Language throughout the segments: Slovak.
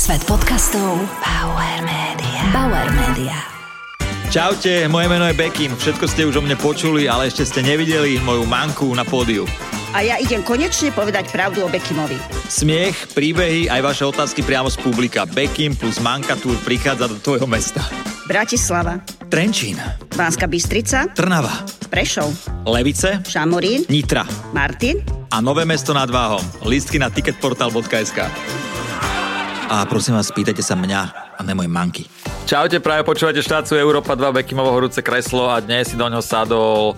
Svet podcastov Bauer Media. Bauer Media. Čaute, moje meno je Bekim. Všetko ste už o mne počuli, ale ešte ste nevideli moju manku na pódiu. A ja idem konečne povedať pravdu o Bekimovi. Smiech, príbehy, aj vaše otázky priamo z publika. Bekim plus Manka Tour prichádza do tvojho mesta. Bratislava, Trenčín, Banská Bystrica, Trnava, Prešov, Levice, Šamorín, Nitra Martin a Nové Mesto nad Váhom. Lístky na ticketportal.sk. A prosím vás, pýtajte sa mňa a ne mojej Manky. Čaute, práve počúvate štáciu Európa 2, Bekimovo horúce kreslo a dnes si do ňoho sadol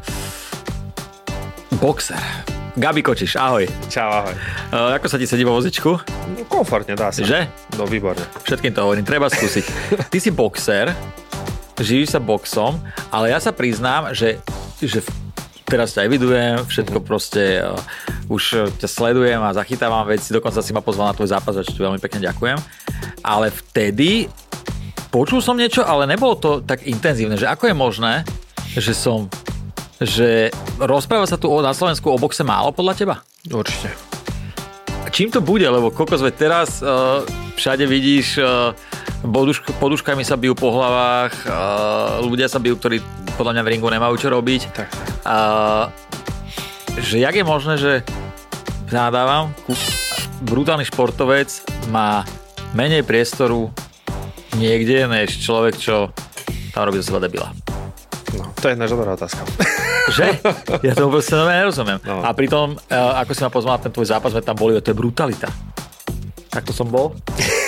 boxer. Gabi Kočiš, ahoj. Čau, ahoj. Ako sa ti sedí vo vozičku? No, komfortne, dá sa. Že? No, výborne. Všetkým to hovorím, treba skúsiť. Ty si boxer, živíš sa boxom, ale ja sa priznám, že teraz ťa evidujem, všetko proste, už ťa sledujem a zachytávam veci, dokonca si ma pozval na tvoj zápas, za čo ti veľmi pekne ďakujem. Ale vtedy počul som niečo, ale nebolo to tak intenzívne, že ako je možné, že rozpráva sa tu na Slovensku o boxe málo podľa teba? Určite. Čím to bude? Lebo kokos, veď teraz všade vidíš, poduškami sa bijú po hlavách, ľudia sa bijú, ktorí podľa mňa v ringu nemajú čo robiť. Tak. Že jak je možné, že nadávam, brutálny športovec má menej priestoru niekde, než človek, čo tam robí zo seba debila. No, to je jedna dobrá otázka. Že? Ja to vôbec nerozumiem. No. A pritom, ako si ma pozval na ten tvoj zápas, sme tam boli, to je brutalita. Tak to som bol.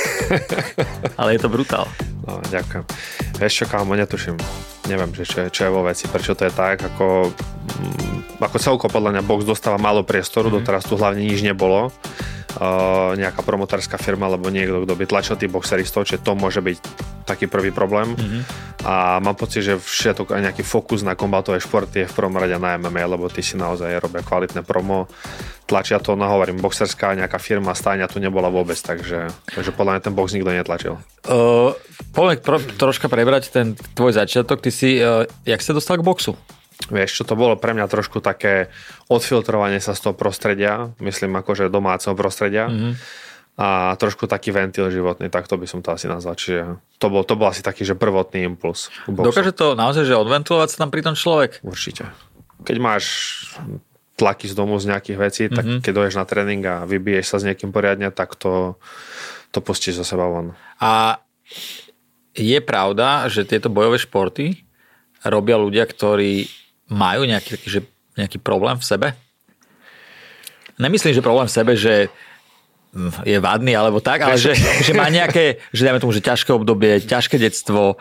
Ale je to brutál. No, ďakujem. Vieš čo, kámo, netuším. Neviem, že čo je vo veci, prečo to je tak, ako celko podľa mňa box dostáva málo priestoru, doteraz tu hlavne nič nebolo. Nejaká promotárska firma alebo niekto, kto by tlačil tých boxeristov, čiže to môže byť taký prvý problém. A mám pocit, že všetko nejaký fokus na kombatové športy je v prvom rade na MMA, lebo ty si naozaj robia kvalitné promo, tlačia to, hovorím, boxerská nejaká firma stáňa tu nebola vôbec, takže podľa mňa ten box nikto netlačil. Poďme troška prebrať ten tvoj začiatok, ty si, jak sa dostal k boxu? Vieš, čo to bolo pre mňa trošku také odfiltrovanie sa z toho prostredia, myslím akože domáceho prostredia a trošku taký ventil životný, tak to by som to asi nazval. Čiže to bol asi taký, že prvotný impuls. Dokáže to naozaj, že odventilovať sa tam pri tom človek? Určite. Keď máš tlaky z domu z nejakých vecí, tak keď dojdeš na tréning a vybiješ sa s niekým poriadne, tak to pustíš zo seba von. A je pravda, že tieto bojové športy robia ľudia, ktorí majú nejaký problém v sebe? Nemyslím, že problém v sebe, že je vadný alebo tak, ale že má nejaké, že dajme tomu, že ťažké obdobie, ťažké detstvo,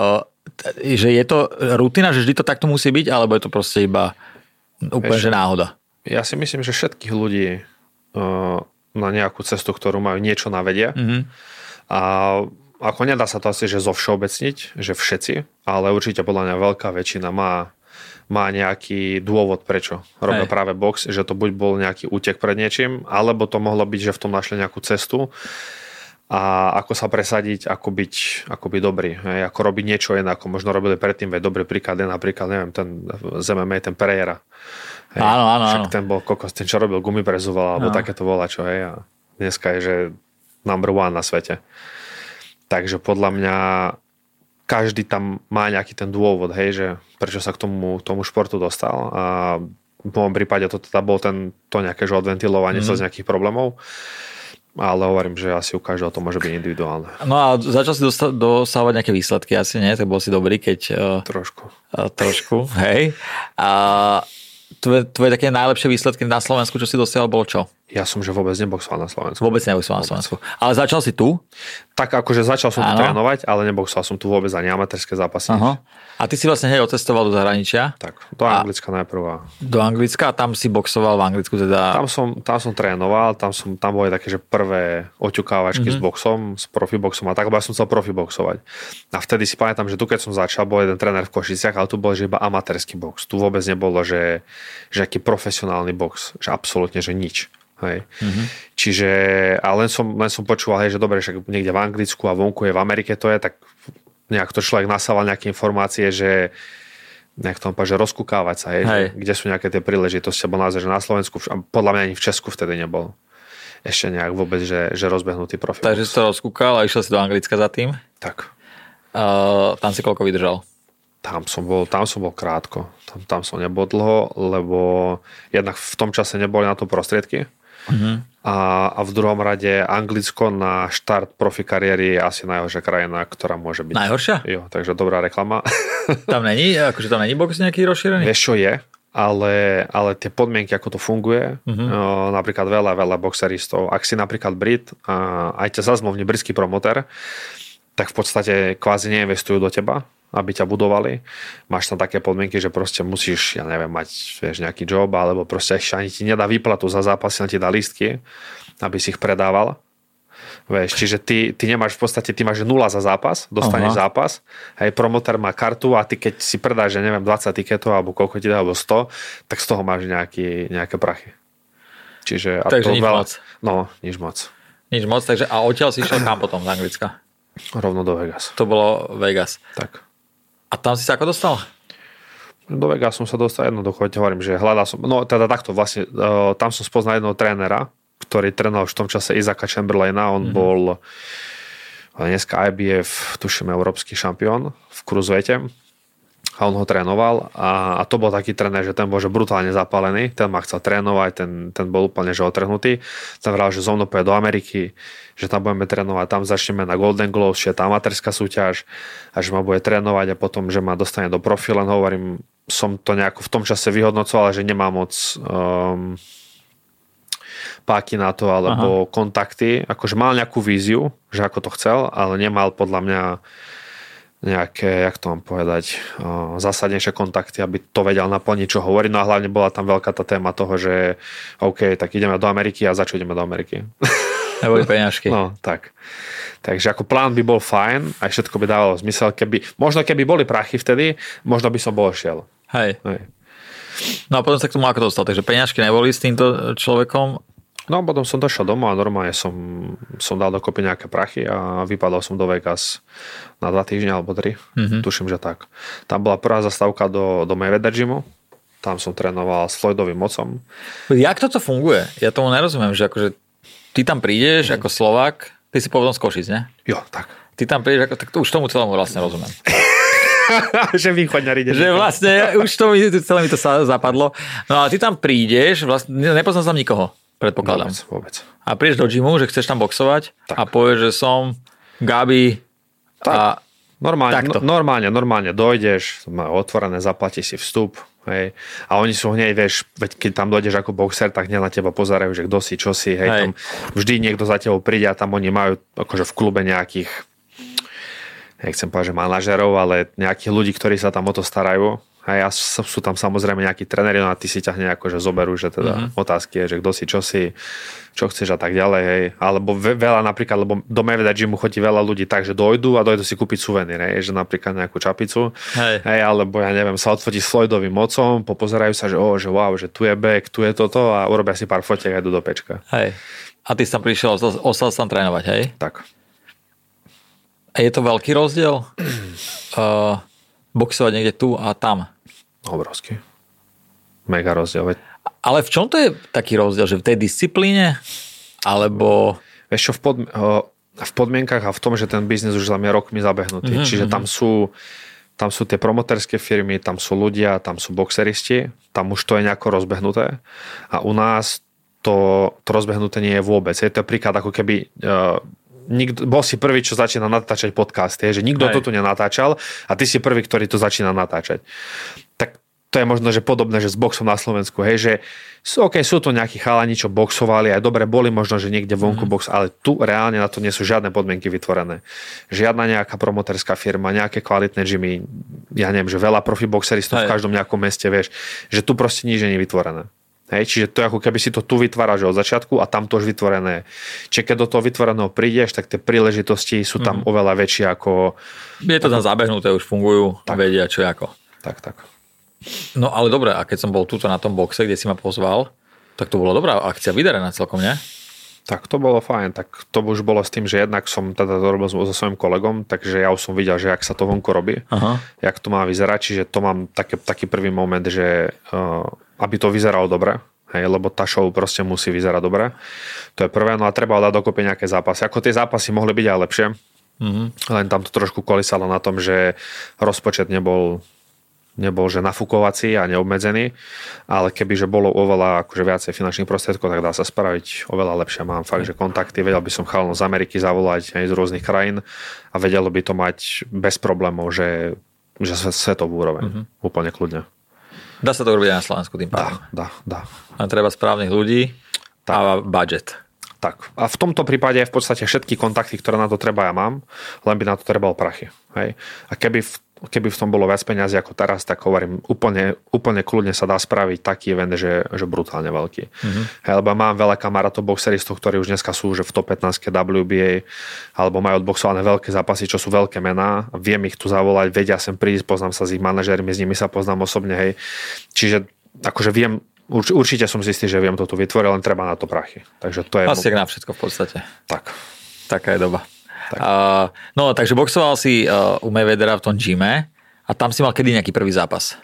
že je to rutina, že vždy to takto musí byť, alebo je to proste iba úplne, že náhoda? Ja si myslím, že všetkých ľudí na nejakú cestu, ktorú majú niečo navedia. A ako nedá sa to asi, že zovšeobecniť, že všetci, ale určite podľa mňa veľká väčšina má nejaký dôvod, prečo robia práve box, že to buď bol nejaký útek pred niečím, alebo to mohlo byť, že v tom našli nejakú cestu a ako sa presadiť, ako byť dobrý. Ako robiť niečo iné, ako možno robili predtým, veď dobrý príklad je napríklad, neviem, ten z MMA, ten Pereira. Áno. Však ten bol kokos, ten čo robil gumiprezuval, alebo takéto volačo, a dneska je, že number one na svete. Takže podľa mňa každý tam má nejaký ten dôvod, že prečo sa k tomu športu dostal. A v môjom prípade to teda bol to nejaké odventilovanie sa z nejakých problémov. Ale hovorím, že asi u každého to môže byť individuálne. No a začal si dosávať nejaké výsledky, asi nie? Tak bol si dobrý, keď... Trošku, hej. A tvoje také najlepšie výsledky na Slovensku, čo si dosiahol, bolo čo? Ja som, že vôbec neboxoval na Slovensku. Vôbec neboxoval na Slovensku. Ale začal si tu? Tak akože začal som tu trénovať, ale neboxoval som tu vôbec ani amatérske zápasy. A ty si vlastne odcestoval do zahraničia? Tak, do Anglicka najprv. Do Anglicka a tam si boxoval v Anglicku teda? Tam som trénoval, tam boli také, že prvé oťukávačky s boxom, s profiboxom a tak, bo ja som chcel profiboxovať. A vtedy si pamätám, že tu keď som začal, bol jeden tréner v Košiciach, ale tu bol, že iba amatérsky box. Tu vôbec nebolo, že aký profesionálny box, že absolútne, že nič. Hej. Čiže, a len som počúval, že dobre, že niekde v Anglicku a vonku je v Amerike to je, tak nejak to človek nasával nejaké informácie, že nejak to že rozkúkávať sa, že kde sú nejaké tie príležitosti, lebo naozaj, že na Slovensku, podľa mňa ani v Česku vtedy nebol. ešte nejak vôbec, že rozbehnutý profil. Takže si to rozkúkal a išiel si do Anglicka za tým. Tak. Tam si koľko vydržal? Tam som bol krátko. Tam som nebol dlho, lebo jednak v tom čase neboli na to prostriedky. A v druhom rade Anglicko na štart profi kariéry je asi najhoršia krajina, ktorá môže byť. Najhoršia? Jo, takže dobrá reklama. Tam není box nejaký rozšírený? Vieš, čo je, ale tie podmienky, ako to funguje, napríklad veľa boxeristov, ak si napríklad Brit a aj ťa zazmluvní britský promotér, tak v podstate kvázi neinvestujú do teba, aby ťa budovali. Máš tam také podmienky, že proste musíš, mať nejaký job, alebo proste ešte ani ti nedá výplatu za zápasy, len ti dá lístky, aby si ich predával. Vieš, čiže ty nemáš v podstate, ty máš 0 za zápas, dostaneš zápas, hej, promotér má kartu a ty keď si predáš, 20 tiketov, alebo koľko ti dá, alebo 100, tak z toho máš nejaké prachy. Čiže, takže nič moc. No, nič moc. Nič moc, takže a odtiaľ si išiel kam potom z Anglicka? Rovno do Vegas. To bolo Vegas. Tak. A tam si sa ako dostal? Do Vegas som sa dostal jednoducho, hovorím, že hľadal som, no teda takto vlastne, tam som spoznal jednoho trénera, ktorý trénoval v tom čase Isaaca Chamberlaina, on bol dneska IBF, tuším, európsky šampión v cruiserweighte a on ho trénoval a to bol taký tréner, že ten bol že brutálne zapálený, ten ma chcel trénovať, ten bol úplne že otrhnutý, ten vral, že zo mnou pôjde do Ameriky, že tam budeme trénovať, tam začneme na Golden Gloves, že je tá amatérska súťaž a že ma bude trénovať a potom, že ma dostane do profilu, len hovorím, som to nejako v tom čase vyhodnocoval, že nemám moc páky na to, alebo kontakty, akože mal nejakú víziu, že ako to chcel, ale nemal podľa mňa nejaké, jak to mám povedať, zásadnejšie kontakty, aby to vedel naplniť, čo hovorí. No a hlavne bola tam veľká tá téma toho, že OK, tak ideme do Ameriky a za čo ideme do Ameriky? Neboli peňažky. No, tak. Takže ako plán by bol fajn, aj všetko by dávalo zmysel, možno keby boli prachy vtedy, možno by som bol šiel. Hej. No a potom sa k tomu ako dostal, takže peňažky neboli s týmto človekom? No potom som došiel domov a normálne som dal dokopy nejaké prachy a vypadal som do Vegas na 2 týždne alebo 3. Tuším, že tak. Tam bola prvá zastávka do Mayweather gymu. Tam som trénoval s Floydovým mocom. Jak toto funguje? Ja tomu nerozumiem, že akože ty tam prídeš ako Slovák, ty si povedom z Košic, ne? Jo, tak. Ty tam prídeš, tak už tomu celému vlastne rozumiem. Že východňari ideš. Že vlastne, už celé mi to zapadlo. No a ty tam prídeš, vlastne nepoznám tam nikoho. Predpokladám. Vôbec. A prídeš do gymu, že chceš tam boxovať a povieš, že som Gabi a normálne dojdeš, otvorené, zaplatíš si vstup, hej, a oni sú hneď, vieš, keď tam dojdeš ako boxer, tak hneď na teba pozerajú, že kto si, čo si, hej. Tam vždy niekto za tebou príde a tam oni majú akože v klube nejakých, nechcem povedať, že manažerov, ale nejakých ľudí, ktorí sa tam o to starajú. Hej, a sú tam samozrejme nejakí tréneri, no a ty si ťa nejako, že zoberú, že teda otázky je, že kto si, čo chceš a tak ďalej, hej. Alebo veľa napríklad, lebo do Mayweather gymu chodí veľa ľudí tak, že dojdu si kúpiť suvenír, hej, že napríklad nejakú čapicu, hej, alebo ja neviem, sa odfotí s Floydovým mocom, popozerajú sa, že wow, že tu je back, tu je toto a urobia si pár fotiek a idú do pečka. Hej. A ty si tam prišiel, ostal tam trénovať, hej? Tak. A je to veľký rozdiel? Boxovať niekde tu a tam? Obrovský. Mega rozdiel. Ale v čom to je taký rozdiel? Že v tej disciplíne? Alebo... Vieš čo, v podmienkach a v tom, že ten biznes už tam je rokmi zabehnutý. Čiže tam sú tie promotérske firmy, tam sú ľudia, tam sú boxeristi, tam už to je nejako rozbehnuté. A u nás to rozbehnuté nie je vôbec. Je to príklad, ako keby... bol si prvý, čo začína natáčať podcast, že nikto to tu nenatáčal a ty si prvý, ktorý to začína natáčať. Tak to je možno, že podobné, že s boxom na Slovensku, hej, že sú tu nejakí chalani, čo boxovali, aj dobre boli možno, že niekde vonku box, ale tu reálne na to nie sú žiadne podmienky vytvorené. Žiadna nejaká promoterská firma, nejaké kvalitné gymy, ja neviem, že veľa profi boxeristov v každom nejakom meste, vieš, že tu proste nič nie je vytvorené. Hej, čiže to je ako keby si to tu vytváraš od začiatku a tam to už vytvorené. Čiže keď do toho vytvoreného prídeš, tak tie príležitosti sú tam oveľa väčšie ako... Je to tam zabehnuté, už fungujú, vedia čo ako. Tak. No ale dobre, a keď som bol tuto na tom boxe, kde si ma pozval, tak to bola dobrá akcia, vydarená celkom, nie? Tak to bolo fajn, tak to už bolo s tým, že jednak som teda to robil so svojím kolegom, takže ja už som videl, že jak sa to vonko robí, jak to má vyzerať, čiže to mám taký prvý moment, že aby to vyzeralo dobre, hej, lebo tá show proste musí vyzerať dobre. To je prvé, no a treba dať dokopy nejaké zápasy. Ako tie zápasy mohli byť aj lepšie, len tam to trošku kolísalo na tom, že rozpočet nebol že nafúkovací a neobmedzený, ale kebyže bolo oveľa akože viacej finančných prostriedkov, tak dá sa spraviť oveľa lepšie. Mám fakt, že kontakty, vedel by som chalanov z Ameriky zavolať aj z rôznych krajín a vedelo by to mať bez problémov, že svetovú úroveň. Úplne kľudne. Dá sa to robiť aj na Slovensku tým pádom. Dá. A treba správnych ľudí a budget. Tak. A v tomto prípade v podstate všetky kontakty, ktoré na to treba, ja mám, len by na to trebalo prachy. Hej. A keby v tom bolo viac peniazy ako teraz, tak hovorím, úplne kľudne sa dá spraviť taký event, že brutálne veľký. Hej, lebo mám veľa kamarátov boxeristov, ktorí už dneska sú že v top 15 WBA, alebo majú odboxované veľké zápasy, čo sú veľké mená. Viem ich tu zavolať, vedia sem prísť, poznám sa s ich manažérmi, s nimi sa poznám osobne. Hej. Čiže akože viem, určite som si istý, že viem to tu vytvoriť, len treba na to prachy. Takže to je... Asi na všetko v podstate. Tak. Taká je doba. No, takže boxoval si u Mayweathera v tom gyme a tam si mal kedy nejaký prvý zápas?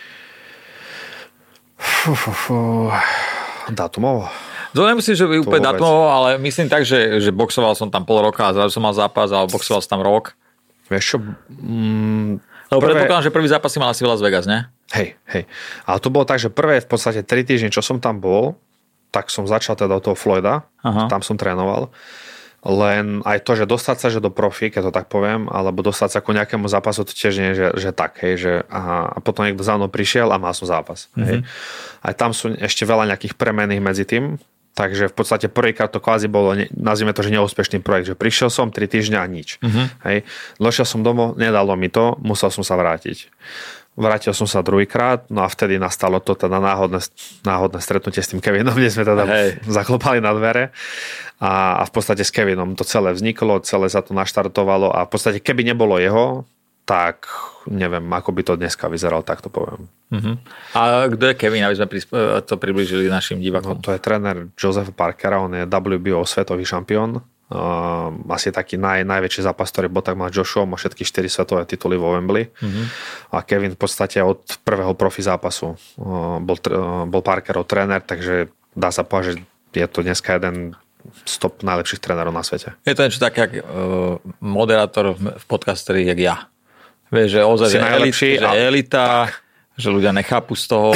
Dátumovo? To nemyslím, že by úplne dátumovo, ale myslím tak, že boxoval som tam pol roka a zrazu som mal zápas, ale boxoval som tam rok. Vieš čo? Lebo predpokladám, že prvý zápas si mal asi v Las Vegas, ne? Hej. Ale to bolo tak, že prvé v podstate 3 týždne, čo som tam bol, tak som začal teda od toho Floyda, tam som trénoval. Len aj to, že dostať sa že do profi, keď to tak poviem, alebo dostať sa ku nejakému zápasu, to tiež nie je, že tak, hej, že a potom niekto za mnou prišiel a mal som zápas. Hej. Aj tam sú ešte veľa nejakých premenných medzi tým, takže v podstate prvýkrát to kvázi bolo, nazvime to, že neúspešný projekt, že prišiel som 3 týždňa a nič. Hej. Došiel som domov, nedalo mi to, musel som sa vrátiť. Vrátil som sa druhýkrát, no a vtedy nastalo to teda náhodné stretnutie s tým Kevinom, kde sme teda zaklopali na dvere a v podstate s Kevinom to celé vzniklo, celé sa to naštartovalo a v podstate keby nebolo jeho, tak neviem, ako by to dneska vyzeralo, tak to poviem. A kto je Kevin, aby sme to priblížili našim divákom? No, to je tréner Josepha Parkera, on je WBO svetový šampión. Asi taký najväčší zápas, ktorý bol, tak mal Joshua, má všetky 4 svetové tituly vo Wembley. A Kevin v podstate od prvého profi zápasu bol Parkerov tréner, takže dá sa povedať, že je to dneska jeden z top najlepších trénerov na svete. Je to niečo také, jak moderátor v podcasteri, jak ja. Vieš, že ozaj, že elita, že ľudia nechápu z toho,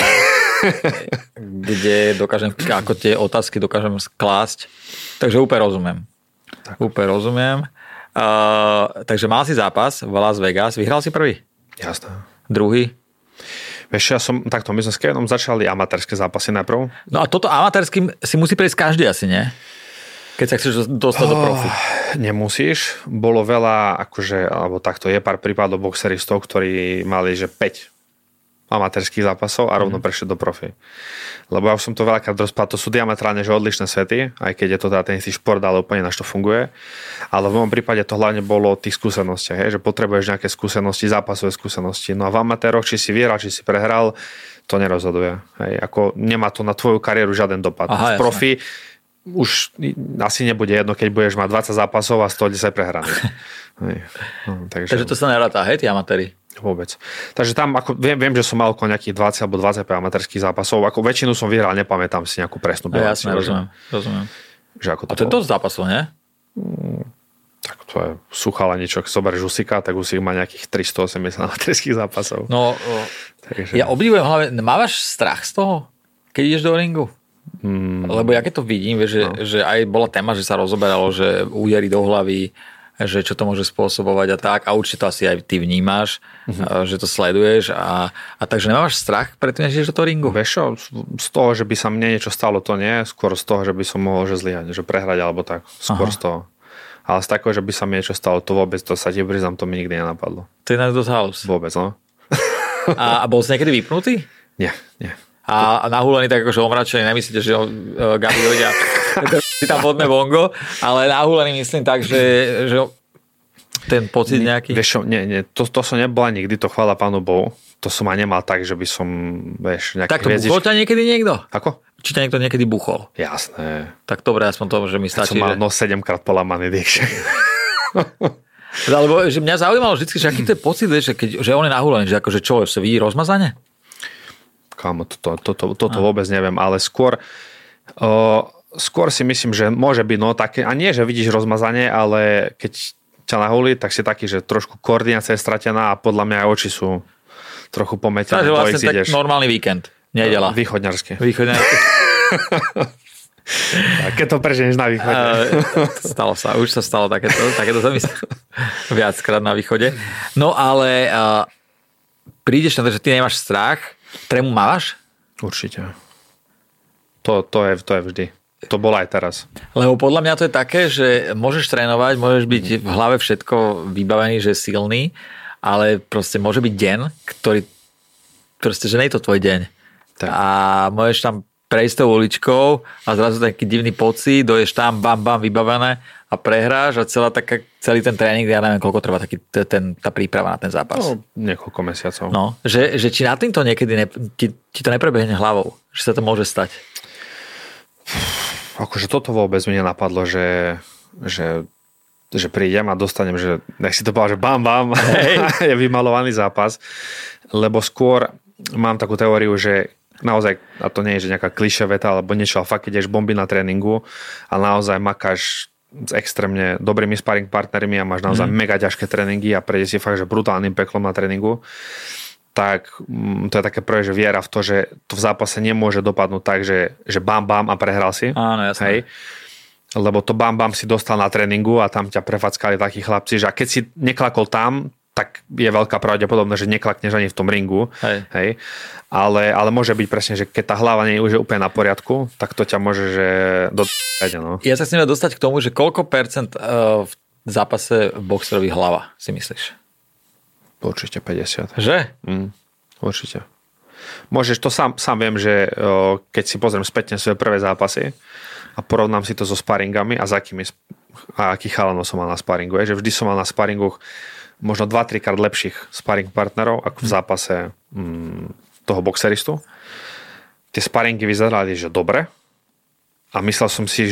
kde dokážem, ako tie otázky dokážem klásť. Takže úplne rozumiem. Úplne rozumiem. Takže mal si zápas v Las Vegas. Vyhral si prvý? Jasné. Druhý? Vieš, my sme s Kevinom začali amatérske zápasy najprv. No a toto amatérským si musí prejsť každý asi, nie? Keď sa chceš dostať do profi. Nemusíš. Bolo veľa, akože, alebo takto je pár prípadov boxeristov, ktorí mali, že 5 amatérských zápasov a rovno prešli do profi. Lebo ja som to veľakrát rozpadol, to sú diametrálne že odlišné svety, aj keď je to teda ten istý šport, ale úplne na čo funguje. Ale v mojom prípade to hlavne bolo o tých skúsenostiach, že potrebuješ nejaké skúsenosti, zápasové skúsenosti. No a v amatéroch, či si vyhral, či si prehral, to nerozhoduje. Hej. Ako nemá to na tvoju kariéru žiaden dopad. V profi už asi nebude jedno, keď budeš mať 20 zápasov a 110 prehraných. Takže to sa neráta, hej, tí amatéri? Vôbec. Takže tam, ako, viem, že som mal okolo nejakých 20 alebo 25 amatérských zápasov. Ako väčšinu som vyhral, nepamätám si nejakú presnú bilanciu. Jasne, rozumiem. Že ako to je dosť zápasov, nie? Tak to je suchala niečo. Ak zoberieš Usika, tak Usik má nejakých 380 amatérských zápasov. No, takže... ja obdivujem hlavne, mávaš strach z toho, keď ideš do ringu? Lebo ja keď to vidím, vieš, že aj bola téma, že sa rozoberalo, že údery do hlavy, že čo to môže spôsobovať a tak. A určite to asi aj ty vnímaš, že to sleduješ. A takže nemáš strach predtým, než ideš do toho ringu? Vieš čo, z toho, že by sa mne niečo stalo, to nie. Skôr z toho, že by som mohol zlyhať, že prehrať alebo tak. Skôr z toho. Ale z takého, že by sa mi niečo stalo, to vôbec, to sa ti priznám, to mi nikdy nenapadlo. To je dosť halus. Vôbec, no. A bol si niekedy vypnutý? Nie. A nahúlený tak akože omračený, nemyslíte, že Gabi ľudia si tam vodné bongo, ale nahúlený myslím tak, že ten pocit nejaký... Vieš čo, nie, to som nebola nikdy, to chvála Pánu Bohu. To som aj nemal tak, že by som, vieš, nejaké tak to buchol ťa niekedy niekto? Ako? Či ťa niekto niekedy buchol? Jasné. Tak dobre, aspoň to, že mi stačí. Som mal 7-krát polamaný dýchšek. Lebo že mňa zaujímalo vždy, že aký to je pocit, že on je nahúlený, že akože čo, sa vidí rozmazanie? Kámo, toto vôbec neviem, ale skôr si myslím, že môže byť také, a nie, že vidíš rozmazanie, ale keď ťa nahulí, tak si taký, že trošku koordinácia je stratená a podľa mňa aj oči sú trochu pometené. Takže vlastne tak normálny víkend, nedeľa. Východňarský. Keď to preženeš na východe. Už sa stalo takéto sa mi viackrát na východe. No ale prídeš na to, že ty nemáš strach, trému mávaš? Určite. To je vždy. To bolo aj teraz. Lebo podľa mňa to je také, že môžeš trénovať, môžeš byť v hlave všetko vybavený, že je silný, ale proste môže byť deň, ktorý proste, že nie je to tvoj deň. Tak. A môžeš tam prejsť tou uličkou a zrazu taký divný pocit, doješ tam, bam, vybavené a prehráš a celý ten tréning, ja neviem, koľko trvá tá príprava na ten zápas. No, niekoľko mesiacov. No, že či nad týmto niekedy ti to neprebehne hlavou, že sa to môže stať. Akože toto vôbec mi nenapadlo, že prídem a dostanem, že nech si to povedal, že bam, je vymalovaný zápas, lebo skôr mám takú teóriu, že naozaj, a to nie je, že nejaká klišé veta alebo niečo, ale fakt, keď ideš bomby na tréningu a naozaj makáš s extrémne dobrými sparring partnermi a máš naozaj mega ťažké tréningy a prejde si fakt, že brutálnym peklom na tréningu, tak to je také prvé, že viera v to, že to v zápase nemôže dopadnúť tak, že bam a prehral si. Áno, jasné. Hej? Lebo to bam si dostal na tréningu a tam ťa prefackali takí chlapci, že a keď si neklakol tam, tak je veľká pravdepodobnosť, že neklakneš ani v tom ringu. Hej? Ale môže byť presne, že keď tá hlava nie je už úplne na poriadku, tak to ťa môže, že no. Ja sa chcem dostať k tomu, že koľko percent v zápase boxerovi hlava, si myslíš? Určite 50. Že? Určite. Môžeš, to sám viem, že keď si pozriem spätne svoje prvé zápasy a porovnám si to so sparingami a akých chalanov som mal na sparingu. Že vždy som mal na sparingoch možno 2-3 krát lepších sparing partnerov ako v zápase toho boxeristu. Tie sparingy vyzerali, že dobre a myslel som si,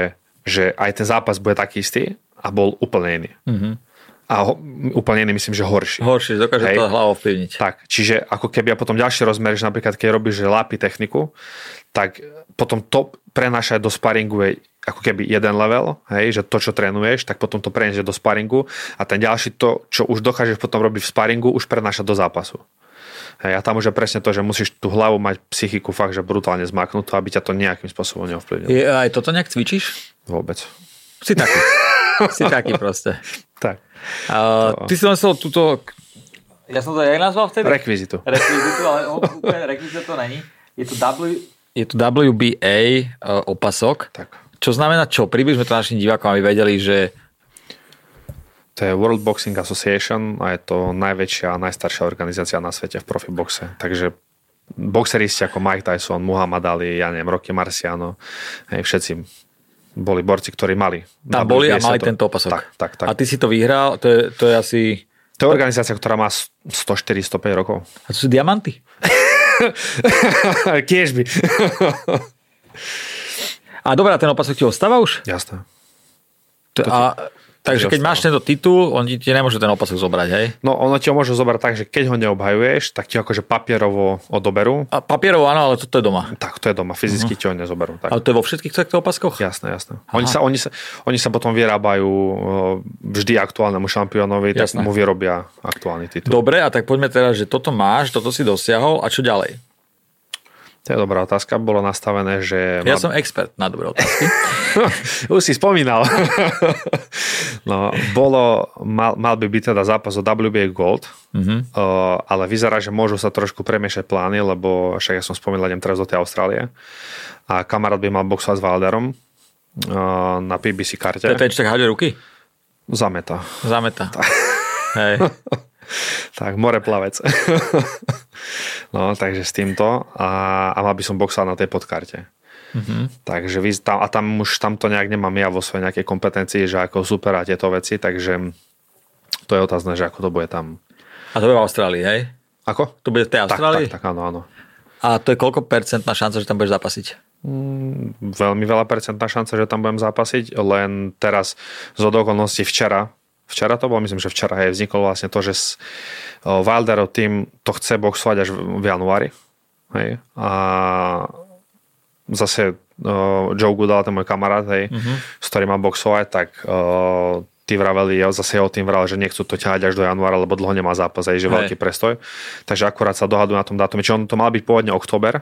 že aj ten zápas bude taký istý a bol úplne iný. A úplne iný myslím, že horší. Horší, dokáže to hlavu ovplyvniť. Tak, čiže ako keby a potom ďalší rozmer, že napríklad keď robíš že lápi techniku, tak potom to prenášať do sparingu je ako keby jeden level, hej, že to, čo trénuješ, tak potom to preniesť do sparingu a ten ďalší to, čo už dokážeš potom robiť v sparingu, už prenášať do zápasu. Hej, a tam už je presne to, že musíš tú hlavu mať psychiku fakt, že brutálne zmaknutú, aby ťa to nejakým spôsobom neovplyvnilo. Aj toto nejak cvičíš? Vôbec. Si taký. Si taký proste. Tak. Ty si myslel túto... Ja som to jak nazval vtedy? Rekvizitu, ale úplne rekvizita to není. Je to WBA opasok. Tak. Čo znamená čo? Približme to našim divákom, aby vedeli, že... To je World Boxing Association a je to najväčšia a najstaršia organizácia na svete v profiboxe. Takže boxeristi ako Mike Tyson, Muhammad Ali, ja neviem, Rocky Marciano, všetci boli borci, ktorí mali. Tam boli a mali tento opasok. Tak. A ty si to vyhral, to je asi... To je organizácia, ktorá má 104-105 rokov. A to sú diamanty? Kiež by. A dobrá, ten opasok ti ostáva už? Jasné. Takže keď máš tento titul, on ti nemôže ten opasok zobrať, hej? No, ono ti ho môže zobrať tak, že keď ho neobhajuješ, tak ti ho akože papierovo odoberú. A papierovo áno, ale toto je doma. Tak, to je doma. Fyzicky ti ho nezoberú. Tak. Ale to je vo všetkých takto opaskoch? Jasné. Oni sa potom vyrábajú vždy aktuálnemu šampiónovi, tak mu vyrobia aktuálny titul. Dobre, a tak poďme teraz, že toto máš, toto si dosiahol a čo ďalej? To je dobrá otázka. Bolo nastavené, že... Ja som expert na dobré otázky. Už si spomínal. No, mal by byť teda zápas o WBA Gold, ale vyzerá, že môžu sa trošku premiešať plány, lebo však ja som spomínal, idem teraz do tej Austrálie a kamarát by mal boxovať s Wilderom na PBC karte. To je ten, čo tak hádže ruky? Zameta. Hej. Tak, moreplavec. No, takže s týmto a mal by som boxovať na tej podkarte. Takže tam to nejak nemám ja vo svojej nejakej kompetencii, že ako super a tieto veci, takže to je otázne, že ako to bude tam. A to bude v Austrálii, hej? Ako? To bude v tej Austrálii? Tak, áno. A to je koľko percentná šanca, že tam budeš zapasiť? Veľmi veľa percentná šanca, že tam budem zapasiť, len teraz z okolností včera to bolo, myslím, že včera vzniklo vlastne to, že Wilderov tým to chce boxovať až v januári. hej, a zase Joe Goodall, ten môj kamarát, hej, s ktorým mám boxovať, tak tí vraveli, zase o tým vravel, že nechcú to ťahať až do januára, lebo dlho nemá zápas, hej, že veľký prestoj. Takže akurát sa dohadujú na tom dátume. Čiže on to mal byť pôvodne október,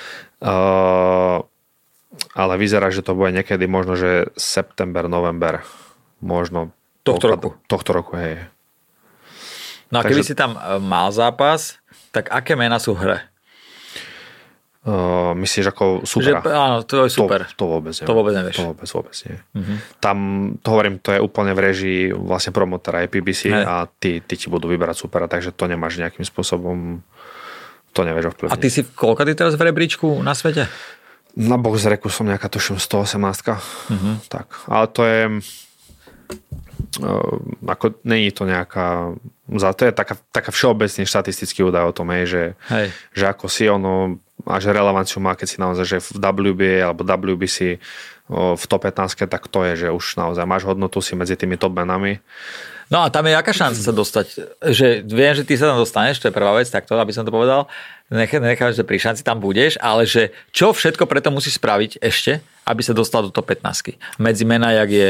ale vyzerá, že to bude niekedy možno, že september, november. Možno tohto roku, hej. No a keby si tam mal zápas, tak aké mená sú v hre? Myslíš ako supera? Áno, to je super. To vôbec neviem. To vôbec nevieš. To vôbec nie. Tam, to hovorím, to je úplne v režii vlastne promotera aj PBC a ty ti budú vyberať supera, takže to nemáš nejakým spôsobom, to nevieš ovplyvniť. A ty si koľka ty teraz v rebríčku na svete? Na boxreku som nejaká, tuším, 118. Tak, ale to je ako není to nejaká, to je taká všeobecný štatistický údaj o tom, že ako si ono, a že relevanciu má, keď si naozaj, že v WBA alebo WBC v top 15, tak to je, že už naozaj máš hodnotu si medzi tými top menami. No a tam je aká šanca sa dostať? Že viem, že ty sa tam dostaneš, to je prvá vec, takto, aby som to povedal. Nechám, že pri šanci tam budeš, ale že čo všetko preto musíš spraviť ešte, aby sa dostal do top 15? Medzi mená, jak je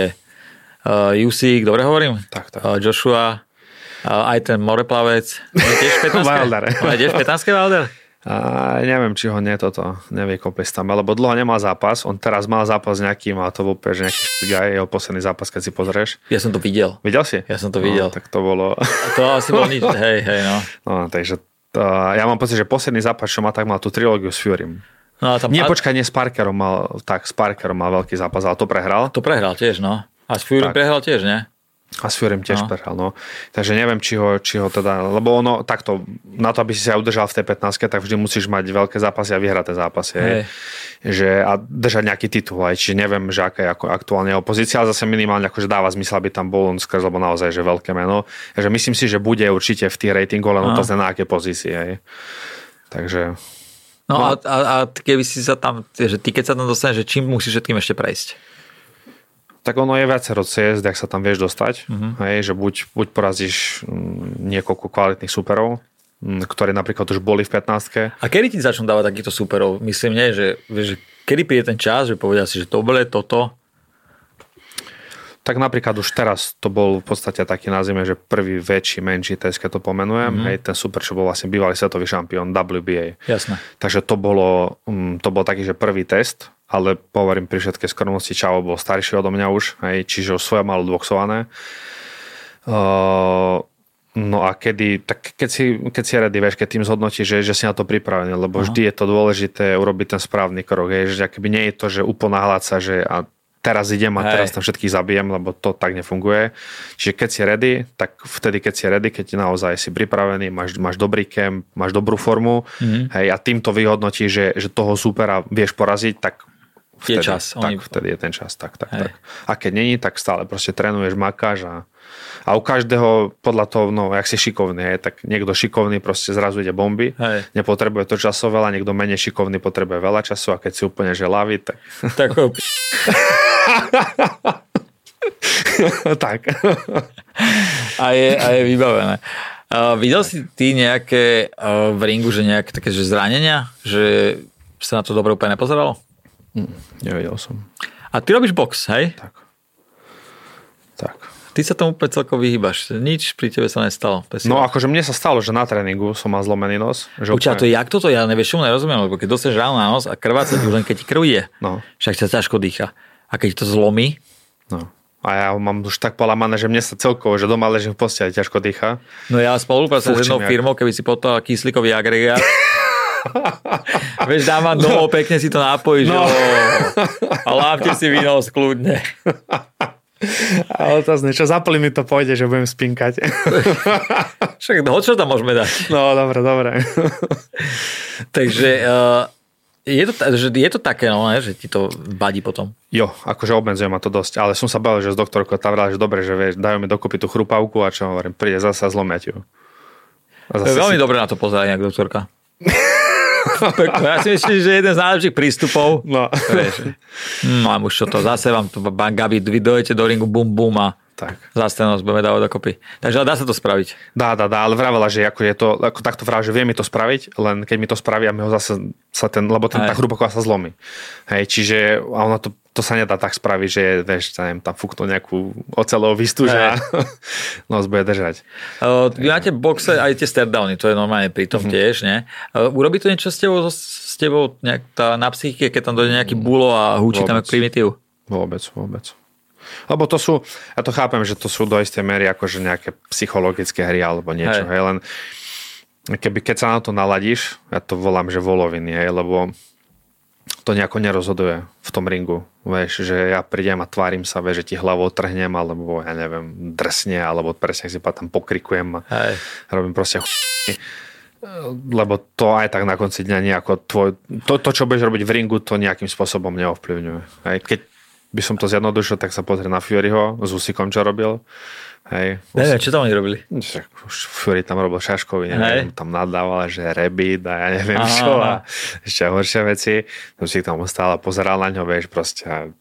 Usyk, dobre hovorím? Tak. Joshua, aj ten moreplavec. Je tiež 15? Wilder. Je tiež 15 Wilder? Neviem, či ho nevie kopec tam, lebo dlho nemal zápas. On teraz mal zápas nejakým, a to bol úplne, že nejaký špigaj, jeho posledný zápas, keď si pozrieš. Ja som to videl. Videl si? Ja som to videl. Tak to bolo... To asi bolo nič, hej, no. No, takže ja mám pocit, že posledný zápas, čo má, tak mal tú trilógiu s Furym. No, tam... Počkaj, s Parkerom mal veľký zápas, ale to prehral. To prehral tiež, no. A s Furym prehral tiež, ne? A s Furym tiež prehral, no. Takže neviem, či ho teda, lebo ono takto, na to, aby si sa udržal v tej 15, tak vždy musíš mať veľké zápasy a vyhrať tie zápasy. Že, a držať nejaký titul, aj, čiže neviem, že aká je ako aktuálne opozícia, ale zase minimálne akože dáva zmysel, aby tam bol on skrz, lebo naozaj, že veľké meno. Takže myslím si, že bude určite v tých ratingoch, len otázne na aké pozície. Hej. Takže... No. A keby si sa tam, že ty keď sa tam dostaneš, že čím musíš všetkým ešte prejsť? Tak ono je viacero ciest, ak sa tam vieš dostať. Hej, že buď porazíš niekoľko kvalitných superov, ktorí napríklad už boli v 15. A kedy ti začnú dávať takýchto superov? Myslím, nie, že kedy príde ten čas, že povedia si, že to bude toto? Tak napríklad už teraz to bol v podstate taký nazvime, že prvý väčší, menší test, keď to pomenujem. Hej, ten super, čo bol vlastne bývalý svetový šampión WBA. Jasné. Takže to bol taký, že prvý test, ale hovorím pri všetkej skromnosti, Čavo bol starší odo mňa už, hej, čiže už svoje malo odboxované. No a keď si ready, vieš, keď tým zhodnotíš, že si na to pripravený, lebo vždy je to dôležité urobiť ten správny krok, hej, že akoby nie je to, že uponáhľať sa, že a teraz idem a teraz tam všetkých zabijem, lebo to tak nefunguje. Čiže keď si ready, tak vtedy, keď si ready, keď naozaj si pripravený, máš dobrý camp, máš dobrú formu, hej, a týmto vyhodnotíš, že toho supera vieš poraziť, tak vtedy, je čas. Vtedy je ten čas. Tak. A keď není, tak stále proste trénuješ, makáš a u každého podľa toho, no, jak si šikovný, hej, tak niekto šikovný proste zrazu ide bomby, nepotrebuje to časov veľa, niekto menej šikovný potrebuje veľa času a keď si úplne želavý, tak... Tak. A je vybavené. Videl si ty nejaké v ringu, že nejaké také že zranenia? Že sa na to dobre úplne nepozeralo? Nevedel som. A ty robíš box, hej? Tak. Ty sa tomu úplne celko vyhýbaš. Nič pri tebe sa nestalo. No akože mne sa stalo, že na tréningu som mal zlomený nos. Počkaj, to jak toto? Ja nevieš, čomu nerozumiem, lebo keď dostaneš ráno na nos a krvácať už len keď ti krv je, však sa ťažko dýcha. A keď to zlomí? No. A ja mám už tak polamané, že mne sa celkovo, že doma ležím v posteli, ťažko dýcha. No ja spolupracujem s jednou firmou, keby si potom kyslíkový agregát. Vieš, dávam domov, pekne si to napojíš. No. A lámte si víno skľudne. Ale to niečo, zapli mi to pôjde, že budem spinkať. Však čo tam môžeme dať? No, dobre. Takže je to také, no, že ti to vadí potom. Jo, akože obmedzuje ma to dosť, ale som sa bavil, že s doktorkou tá vrala, že dobre, že vieš, dajú mi dokopy tú chrupavku a čo hovorím, príde zase a zlomia ti ju. To je veľmi dobre na to pozerať, nejak doktorka. Ja si myslím, že jeden z najlepších prístupov. No. Mám už čo to, zase vám to, Gabi, vy dojete do ringu, bum, bum a Tak. Zástenosť budeme dávať dokopy. Takže dá sa to spraviť. Dá, ale vravela, že ako je to, ako takto vravel, že vie mi to spraviť, len keď mi to spraví a mi ho zase lebo tá hrubokova sa zlomí. Hej, čiže a ona to sa nedá tak spraviť, že vieš, neviem, tam fúknú nejakú oceľovú výstuža a nos bude držať. Vy máte v boxe aj tie stare-downy, to je normálne pri tom tiež, ne? Urobí to niečo s tebou nejak na psychike, keď tam dojde nejaký bulo a húči tam primitív? Vôbec. Lebo to sú, ja to chápem, že to sú do istej miery akože nejaké psychologické hry alebo niečo, hej, len keď sa na to naladíš, ja to volám, že voloviny, hej, lebo to nejako nerozhoduje v tom ringu, vieš, že ja prídem a tvárim sa, vieš, že ti hlavu otrhnem, alebo ja neviem, drsne, alebo presne si tam pokrikujem a robím proste lebo to aj tak na konci dňa nejako to, čo budeš robiť v ringu, to nejakým spôsobom neovplyvňuje. Hej, keď by som to zjednodušil, tak sa pozrie na Furyho s Usykom, čo robil. Hej. Neviem, čo tam oni robili? Fury tam robil šaškovi, neviem, tam nadával, že rebit a ja neviem čo a ešte horšie veci. Usik tam ostal a pozeral na ňo, vieš, proste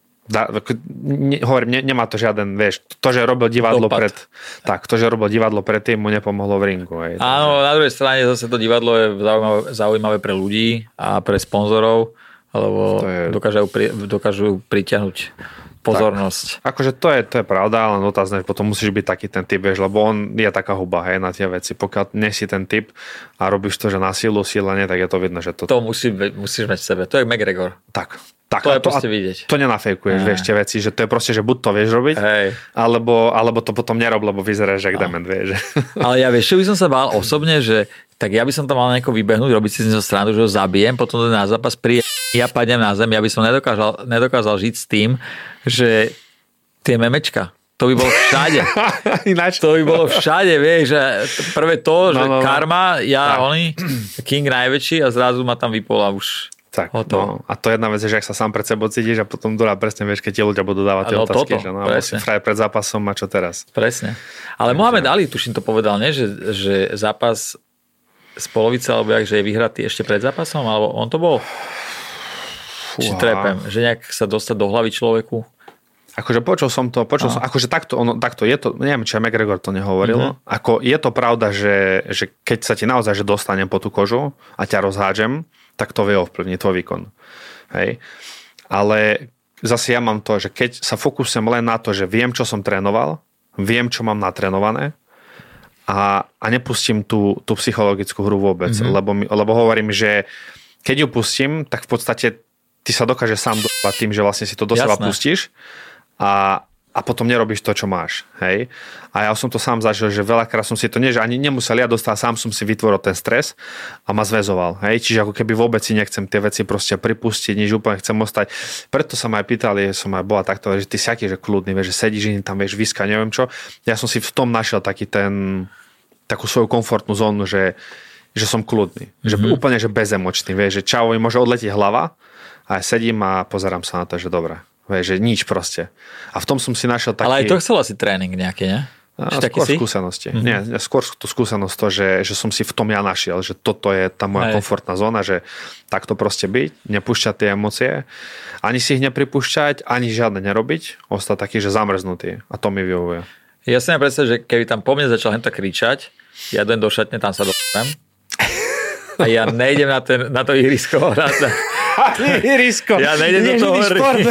hovorím, nemá to žiaden, vieš, to, že robil divadlo predtým mu nepomohlo v ringu. Hej, áno, na druhej strane zase to divadlo je zaujímavé pre ľudí a pre sponzorov, lebo dokážu pritiahnuť pozornosť. Tak, akože to je pravda, ale otázne, potom musíš byť taký ten typ, vieš, lebo on je taká huba, hej, na tie veci. Pokiaľ nie si ten typ a robíš to, že na sílu, sílenie, tak je to vidno, že to... To musíš mať v sebe. To je McGregor. Tak. To je proste vidieť. To nenafejkuješ, vieš, tie veci, že to je proste, že buď to vieš robiť, alebo to potom nerob, lebo vyzeráš jak dement, vieš. Ale ja vieš, čo by som sa bál osobne, že tak ja by som tam mal nejako vybehnúť, robiť si z neho stranu, že ho zabijem, potom na zápas ja padnem na zem, ja by som nedokázal žiť s tým, že tie memečka, to by bolo všade. Ináč. To by bolo všade, vieš, že prvé to, že karma, King najväčší a zrazu ma tam vypola už. Tak, no. A to jedna vec je, že ak sa sám pred sebou cítiš a potom druhá presne vieš, keď tie ľudia budú dávať tie otázky, že si frajer pred zápasom a čo teraz. Presne. Ale Mohamed Ali, tuším to povedal, nie? Že zápas z polovice, alebo že je vyhratý ešte pred zápasom, alebo on to bol? Či trepem, že nejak sa dostať do hlavy človeku? Akože počul som, akože takto je to, neviem, či McGregor to nehovoril, ako je to pravda, že keď sa ti naozaj že dostanem po tú kožu a ťa rozhádžem, tak to vie ovplyvniť tvoj výkon. Hej. Ale zase ja mám to, že keď sa fokusujem len na to, že viem, čo som trénoval, viem, čo mám natrénované a nepustím tú psychologickú hru vôbec, lebo hovorím, že keď ju pustím, tak v podstate ty sa dokáže sám dopať tým, že vlastne si to do seba pustíš a potom nerobíš to, čo máš. Hej? A ja som to sám zažil, že veľakrát som si to ani nemusel ja dostať, sám som si vytvoril ten stres a ma zväzoval. Hej? Čiže ako keby vôbec si nechcem tie veci proste pripustiť, nič úplne chcem ostať. Preto sa ma aj pýtali, bola takto, že ty si aký, že kľudný, vieš, že sedíš tam, vieš, vyska, neviem čo. Ja som si v tom našiel takú svoju komfortnú zónu, že som kľudný. Že úplne, že bezemočný, vieš, že čau, môže odletieť hlava a ja sedím a pozerám sa na to, že dobre. Vieš, že nič proste. A v tom som si našiel taký... Ale aj to chcel asi tréning nejaký, nie? Skôr skúsenosti. Nie, skôr tú skúsenosť to, že som si v tom ja našiel, že toto je tá moja komfortná zóna, že takto proste byť, nepúšťať tie emócie, ani si ich nepripúšťať, ani žiadne nerobiť, ostať taký, že zamrznutý. A to mi vyhovuje. Ja si nepredstav, že keby tam po mne začal henta kričať, ja idem do šatne, tam sa dostanem a ja nejdem na to ihrisko. Ihrisko. Ja nejdem do toho ringu.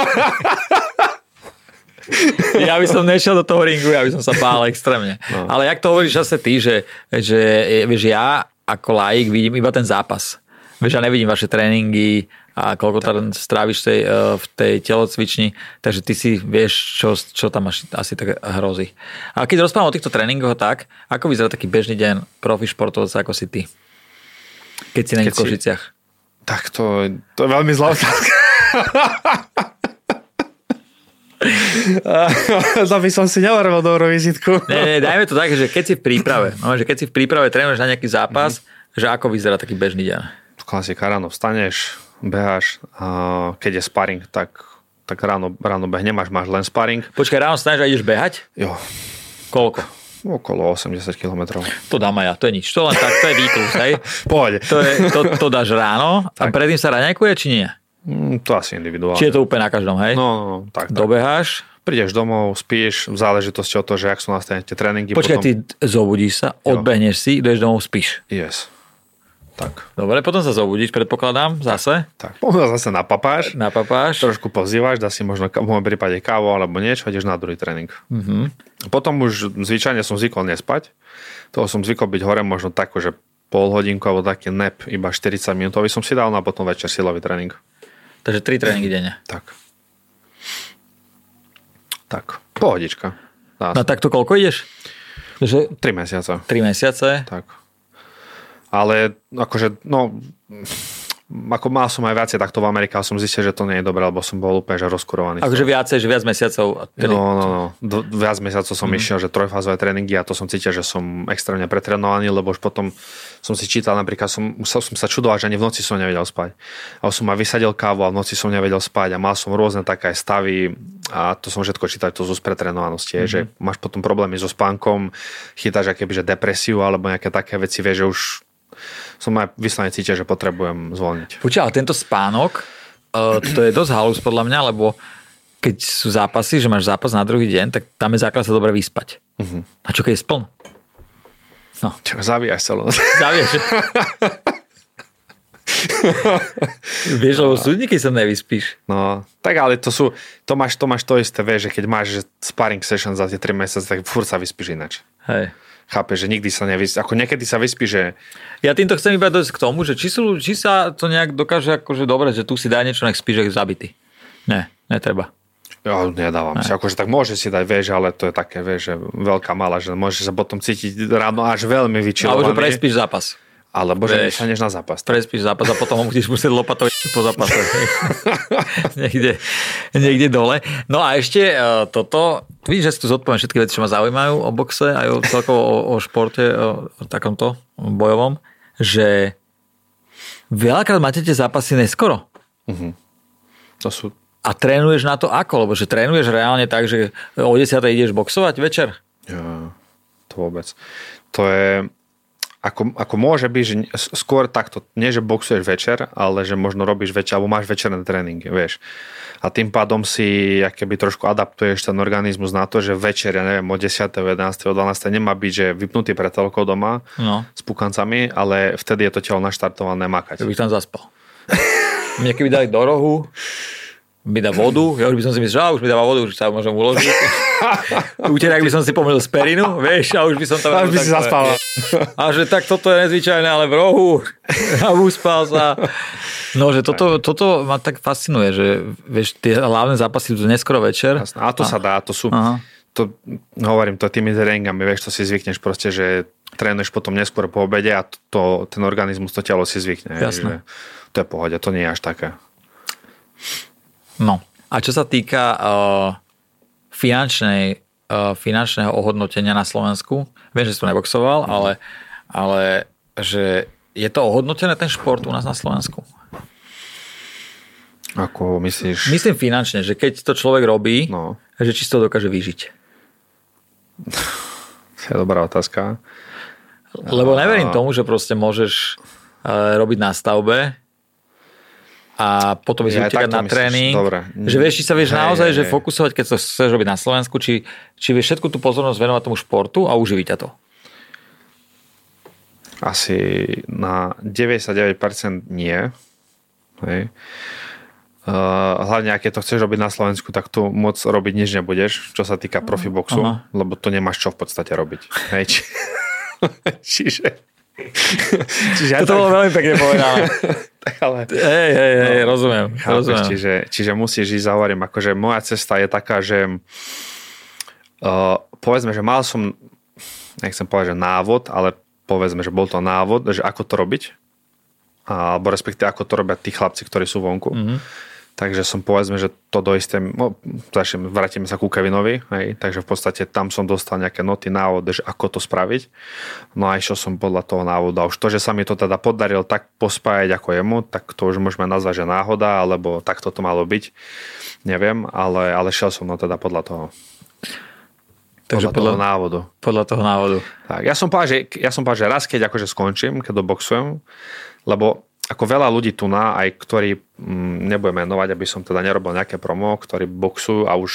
Ja by som nešiel do toho ringu, ja by som sa bál extrémne. No. Ale jak to hovoríš zase ty, že vieš, ja ako laik vidím iba ten zápas. Vieš, ja nevidím vaše tréningy a koľko tam stráviš v tej telocvični, takže ty si vieš, čo tam asi tak hrozí. A keď rozprávam o týchto tréningoch tak, ako vyzerá taký bežný deň profi športovca ako si ty? Keď si na v Košiciach. Tak to je veľmi zlá otázka. To by som si neurobil dobrú vizitku. Nie, dajme to tak, že keď si v príprave, trénuješ na nejaký zápas, že ako vyzerá taký bežný deň? Klasika, ráno vstaneš, beháš, a keď je sparing, tak ráno behne, máš len sparing. Počkaj, ráno vstaneš a ideš behať? Jo. Koľko? Okolo 80 km. To dám aj ja, to je nič. To len tak, to je výklus, hej? Pohode. To dáš ráno a predtým sa raňajkuje, či nie? To asi individuálne. Či je to úplne na každom, hej? No, tak. Dobeháš, Prídeš domov, spíš, v záležitosti od toho, že ak sú nastavené tie tréningy. Počkaj, potom... ty zobudíš sa, odbehneš si, ideš domov, spíš. Yes. Tak. Dobre, potom sa zobudíš, predpokladám, zase. Tak, potom zase napapáš. Trošku pozývaš, dá si možno v môjom prípade kávu alebo niečo, ideš na druhý tréning. Potom už zvyčajne som zvykol nespať. Toho som zvykol byť hore možno tak, že pol hodinku alebo taký nap, iba 40 minútový som si dal, a potom večer silový tréning. Takže 3 tréningy denne. Tak, pohodička. No tak to koľko ideš? 3 mesiace. 3 mesiace? Tak. Ale akože, no, ako mal som aj viacej takto v Amerike, ale som zistil, že to nie je dobré, lebo som bol úplne že rozkurovaný. Akože viacej, že viac mesiacov? No. Viac mesiacov som išiel, že trojfázové tréningy, a to som cítil, že som extrémne pretrenovaný, lebo už potom som si čítal, napríklad som sa čudoval, že ani v noci som nevedel spať. A som ma vysadil kávu a v noci som nevedel spať a mal som rôzne také stavy a to som všetko čítal, to zo pretrénovanosti, že máš potom problémy so spánkom, chytáš akéby, že depresiu alebo nejaké také veci, vieš, že už som aj vyslovene cítil, že potrebujem zvolniť. Počkaj, ale tento spánok, to je dosť halus podľa mňa, lebo keď sú zápasy, že máš zápas na druhý deň, tak tam je základ sa dobre vyspať. A čo keď je spln? No. Zavíjaš celú. Zavíjaš. Vieš, lebo súdniky sa nevyspíš. No, tak ale to máš to isté, vieš, že keď máš sparring session za tie 3 mesiace, tak furt sa vyspíš inač. Hej. Chápeš, že nikdy sa nevyspí. Ako niekedy sa vyspí, že... Ja týmto chcem iba dojsť k tomu, že či sa to nejak dokáže akože dobre, že tu si daj niečo, nech spíš, jak zabitý. Nie, netreba. Ja nedávam si. Akože tak môže si dať, vieš, ale to je také, vieš, že veľká mala, že môžeš sa potom cítiť ráno až veľmi vyčilovaný. Alebo že prespíš zápas. Alebo že nešaneš na zápas. Prespíš zápas a potom ho budeš musieť lopatovať po zápase. niekde dole. No a ešte toto, vidíš, že si tu zodpoviem všetky veci, čo ma zaujímajú o boxe, aj o celkovo o športe, o takomto bojovom, že veľakrát máte tie zápasy neskoro. To sú... A trénuješ na to ako? Lebo že trénuješ reálne tak, že o 10 ideš boxovať večer? Ja, to vôbec. To je... Ako môže byť, že skôr takto, nie že boxuješ večer, ale že možno robíš večer, alebo máš večerné tréningy, vieš. A tým pádom si akoby trošku adaptuješ ten organizmus na to, že večer, ja neviem, o 10, 11, o 12 nemá byť, že vypnutý pred telkou doma s pukancami, ale vtedy je to telo naštartované makať. Keby tam zaspal. Mne keby dali do rohu, mi dá vodu, ja už by som si myslel, že už mi dáva vodu, už sa môžem uložiť. Úterák by som si pomýlil z perinu, vieš, a už by som tam... A už by si zaspal. A že tak toto je nezvyčajné, ale v rohu a uspal sa. No, že toto ma tak fascinuje, že vieš, tie hlavné zápasy sú neskoro večer. Jasné, a to sa dá, to sú... To, hovorím to tými tréningami, vieš, to si zvykneš proste, že trénuješ potom neskôr po obede a ten organizmus, to telo si zvykne. Jasné. Že to je pohode, to nie je až také. No, a čo sa týka finančného ohodnotenia na Slovensku, viem, že som neboxoval, ale že je to ohodnotené ten šport u nás na Slovensku? Ako myslíš? Myslím finančne, že keď to človek robí, že či z toho dokáže vyžiť. To je dobrá otázka. Lebo neverím tomu, že proste môžeš robiť na stavbe a potom ísť utekať na tréning. Dobre. Že vieš, či sa vieš naozaj že fokusovať, keď to chceš robiť na Slovensku, či vieš všetku tú pozornosť venovať tomu športu a uživí ťa to. Asi na 99% nie. Hej. Hlavne, keď to chceš robiť na Slovensku, tak tu moc robiť nič nebudeš, čo sa týka profiboxu, lebo to nemáš čo v podstate robiť. Hej. Čiže toto bolo veľmi pekne povedané. Hej, rozumiem. Čiže musíš ísť, hovorím, akože moja cesta je taká, že povedzme, že mal som, nechcem povedať, že návod, ale povedzme, že bol to návod, že ako to robiť, alebo respektíve ako to robia tí chlapci, ktorí sú vonku. Takže som povedzme, že to do isté, vrátime sa ku Kevinovi, hej, takže v podstate tam som dostal nejaké noty, návod, že ako to spraviť. No a išiel som podľa toho návoda. Už to, že sa mi to teda podarilo tak pospájať ako jemu, tak to už môžeme nazvať, že náhoda, alebo takto to malo byť. Neviem, ale šiel som teda podľa toho. Takže podľa toho návodu. Podľa toho návodu. Tak, ja som povedal, že raz, keď akože skončím, keď doboxujem, lebo ako veľa ľudí tu aj ktorí nebudem menovať, aby som teda nerobil nejaké promo, ktorí boxujú a už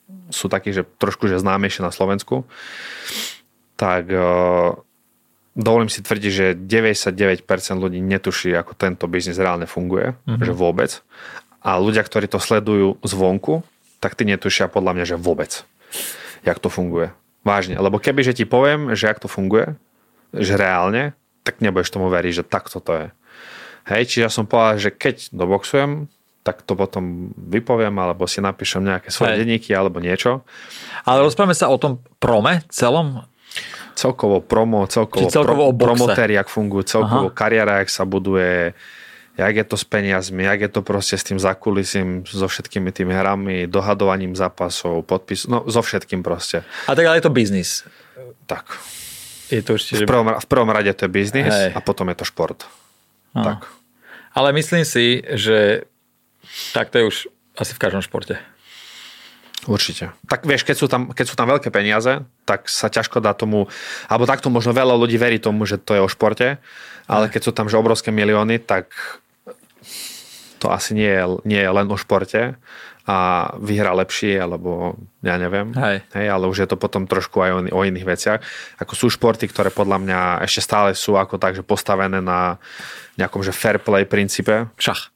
sú takí, že trošku že známejšie na Slovensku, tak dovolím si tvrdiť, že 99% ľudí netuší, ako tento biznis reálne funguje, že vôbec. A ľudia, ktorí to sledujú zvonku, tak ty netušia podľa mňa, že vôbec, jak to funguje. Vážne. Lebo keby, že ti poviem, že jak to funguje, že reálne, tak nebudeš tomu veriť, že takto to je. Hej, čiže ja som povedal, že keď doboxujem, tak to potom vypoviem, alebo si napíšem nejaké svoje denníky, alebo niečo. Ale rozprávame sa o tom prome celom? Celkovo promo, celkovo promotéri, jak fungujú, celkovo kariéra, jak sa buduje, jak je to s peniazmi, jak je to proste s tým zakulisím, so všetkými tými hrami, dohadovaním zápasov, podpis, no so všetkým proste. A tak ale je to biznis. Tak. Je to určite, v prvom rade to je biznis a potom je to šport. Tak. Ale myslím si, že tak to je už asi v každom športe. Určite. Tak vieš, keď sú tam veľké peniaze, tak sa ťažko dá tomu, alebo takto možno veľa ľudí verí tomu, že to je o športe, ale keď sú tam že obrovské milióny, tak to asi nie je len o športe a vyhrá lepší, alebo ja neviem. Hej, ale už je to potom trošku aj o iných veciach. Ako sú športy, ktoré podľa mňa ešte stále sú ako tak, že postavené na nejakom že fair play princípe. Šach.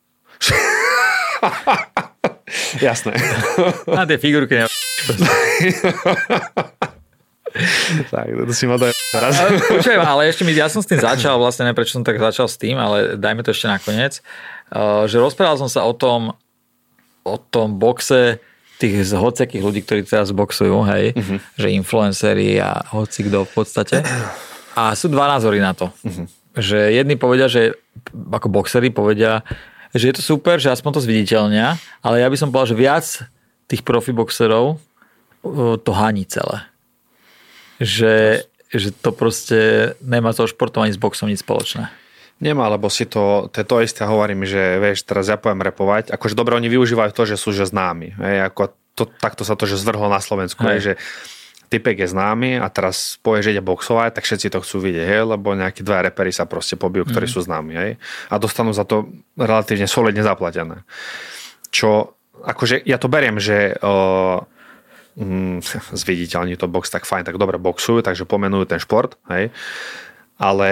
Jasné. A tie figurky tak, to si ma daj teraz. Počujem, ale ešte ja som s tým začal, vlastne neviem, prečo som tak začal s tým, ale dajme to ešte nakoniec, že rozprával som sa o tom boxe tých hociakých ľudí, ktorí teraz boxujú, hej, že influenceri a hocikdo v podstate. A sú dva názory na to. Že jedni povedia, že ako boxeri povedia, že je to super, že aspoň to zviditeľnia, ale ja by som povedal, že viac tých profiboxerov to haní celé. Že to proste nemá to športom ani s boxom nič spoločné. Nemá, lebo si to je to isté, hovorím, že vieš, teraz ja poviem repovať, akože dobre, oni využívajú to, že sú že známi. Ako takto sa to, že zvrhlo na Slovensku, že typek je známy a teraz povie, že ide boxovať, tak všetci to chcú vidieť, hej, lebo nejakí dva reperi sa proste pobijú, ktorí sú známi, hej, a dostanú za to relatívne solidne zaplatené. Čo, akože ja to beriem, že zviditeľní to box, tak fajn, tak dobre boxujú, takže pomenujú ten šport, hej, ale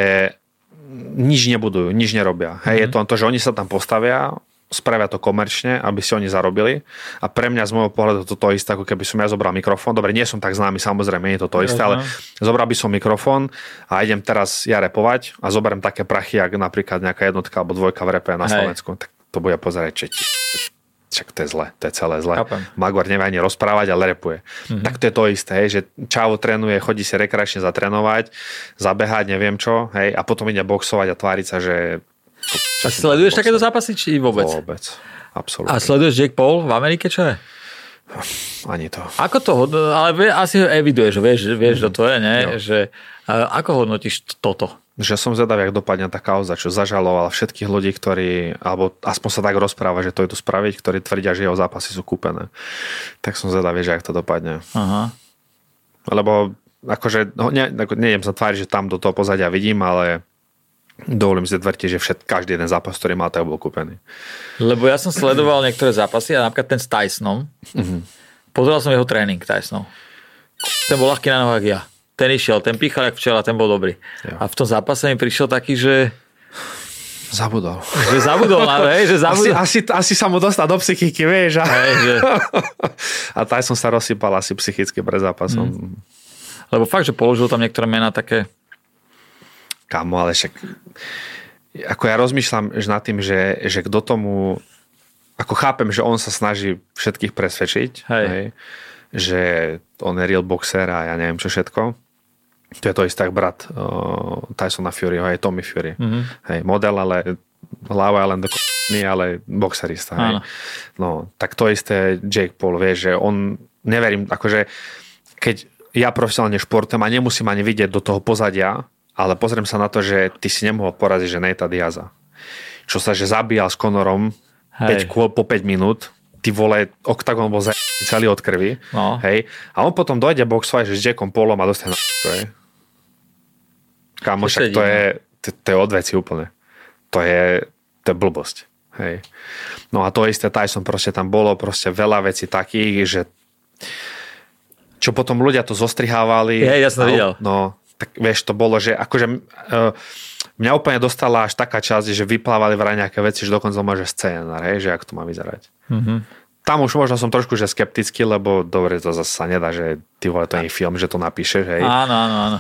nič nebudujú, nič nerobia, hej, je to len to, že oni sa tam postavia, spravia to komerčne, aby si oni zarobili. A pre mňa z môjho pohľadu to isté, ako keby som ja zobral mikrofón. Dobre, nie som tak známy, samozrejme, nie je to isté, ale zobral by som mikrofón a idem teraz ja repovať a zoberiem také prachy, ako napríklad nejaká jednotka alebo dvojka v repe na Slovensku. Tak to bude pozerať, však to je zle, to je celé zle. Magor nevie ani rozprávať, ale repuje. Tak to je to isté, hej, že Čavo trénuje, chodí si rekreačne zatrénovať, zabehať, neviem čo, hej, a potom ide boxovať a tváriť sa, že a sleduješ takéto zápasy, či vôbec? Vôbec, absolútne. A sleduješ Jake Paul v Amerike, čo je? Ani to. Ako to ale asi ho eviduješ, vieš, že to je, ne? Že, ako hodnotíš toto? Že som zvedavý, jak dopadne tá kauza, čo zažaloval všetkých ľudí, ktorí, alebo aspoň sa tak rozpráva, že to idú spraviť, ktorí tvrdia, že jeho zápasy sú kúpené. Tak som zvedavý, že jak to dopadne. Aha. Lebo akože, nejdem sa tváriť, že tam do toho pozadia vidím, ale dovolím si tvrdiť, že každý jeden zápas, ktorý mal, tak bol kúpený. Lebo ja som sledoval niektoré zápasy a napríklad ten s Tysonom. Pozeral som jeho tréning Tysonov. Ten bol ľahký na nohách ja. Ten išiel, ten píchal jak včela, ten bol dobrý. Jo. A v tom zápase mi prišiel taký, že zabudol. Že zabudol, že zabudol. Asi sa mu dostal do psychiky, vieš. Že... A Tyson sa rozsypal asi psychicky pred zápasom. Lebo fakt, že položil tam niektoré mená také... Kámo, ale však ako ja rozmýšľam nad tým, že kto tomu ako chápem, že on sa snaží všetkých presvedčiť, hej, že on je real boxer a ja neviem čo všetko. To je to isté tak brat Tysona Furyho, aj Tommy Fury. Hej, model, ale hlava je len ale boxerista. Hej. No, tak to isté Jake Paul, vieš, že on, neverím, akože keď ja profesionálne športujem a nemusím ani vidieť do toho pozadia, ale pozriem sa na to, že ty si nemohol poraziť, že Natea Diaza. Čo sa, že zabíjal s Conorom 5 kôl po 5 minút, ty vole, oktagon bol celý od krvi, hej, a on potom dojde boxovať, že s Jackom Paulom a dostane kámo, však to je odveci úplne. To je blbosť, hej. No a to isté Tyson, proste tam bolo proste veľa vecí takých, že čo potom ľudia to zostrihávali. Ja som videl. No, tak vieš, to bolo, že akože mňa úplne dostala až taká časť, že vyplávali vraj nejaké veci, že dokonca môže scénar, hej, že ako to má vyzerať. Tam už možno som trošku že skeptický, lebo dobre, to zase sa nedá, že ty vole, to nie je film, že to napíšeš, hej. Áno.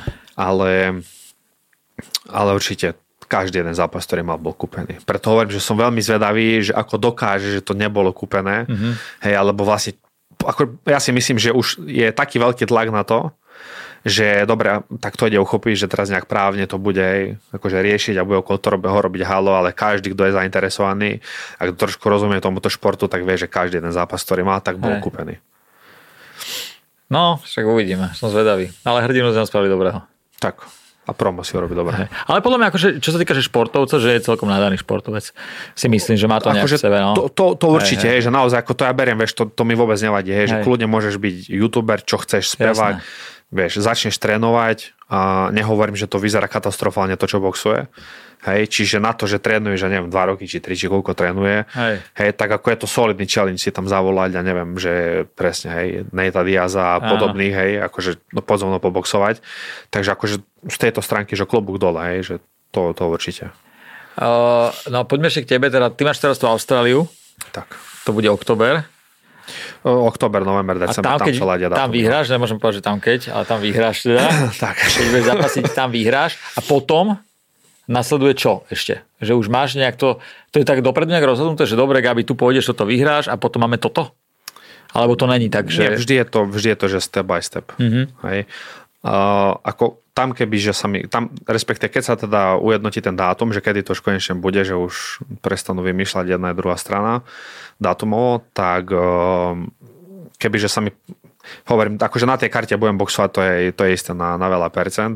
Ale určite každý jeden zápas, ktorý mal, bol kúpený. Preto hovorím, že som veľmi zvedavý, že ako dokáže, že to nebolo kúpené. Hej, alebo vlastne, ja si myslím, že už je taký veľký tlak na to, že dobre, tak to ide uchopiť, že teraz nejak právne to bude akože riešiť a bude okolo toho robiť halo, ale každý, kto je zainteresovaný a kto trošku rozumie tomuto športu, tak vie, že každý jeden zápas, ktorý má, tak bol kúpený. No, však uvidíme, som zvedavý. Ale hrdinu sme spravili dobrého. Tak. A promo si ho robí dobre. Ale podľa mňa, akože, čo sa týka že športovca, že je celkom nadaný športovec, si myslím, že má to nejak v sebe. No. To určite, že naozaj, ako to ja beriem, vieš, to mi vôbec nevadí, že kľudne môžeš byť youtuber, čo chceš spevať, vieš, začneš trénovať a nehovorím, že to vyzerá katastrofálne to, čo boxuje. Hej, čiže na to, že trénuješ, neviem, 2 roky, či 3, či koľko trénuje, hej, tak ako je to solidný challenge si tam zavolať, ja neviem, že presne, hej, Nate Diaza a podobných, hej, akože podzovno poboxovať. Takže akože z tejto stránky, že klobúk dole, hej, že to určite. No poďme ešte k tebe, teda ty máš teraz tú Austráliu. Tak. To bude október. Október, november, december, tam sa ladia. Tam vyhráš, nemôžem povedať, že tam ale tam vyhráš teda. Tak. Keď budeš zapasiť, tam vyhráš a potom nasleduje čo ešte? Že už máš nejak to je tak dopredu nejak rozhodnuté, že dobre, Gabi, tu pôjdeš, toto vyhráš a potom máme toto? Alebo to není tak, že... Nie, vždy je to, že step by step. Hej. Ako tam keby, že sa mi... Tam, respektive, keď sa teda ujednotí ten dátum, že kedy to už konečne bude, že už prestanú vymýšľať jedna a druhá strana dátumovo, tak keby, že sa mi... Hovorím, akože na tej karte budem boxovať, to je isté na veľa percent.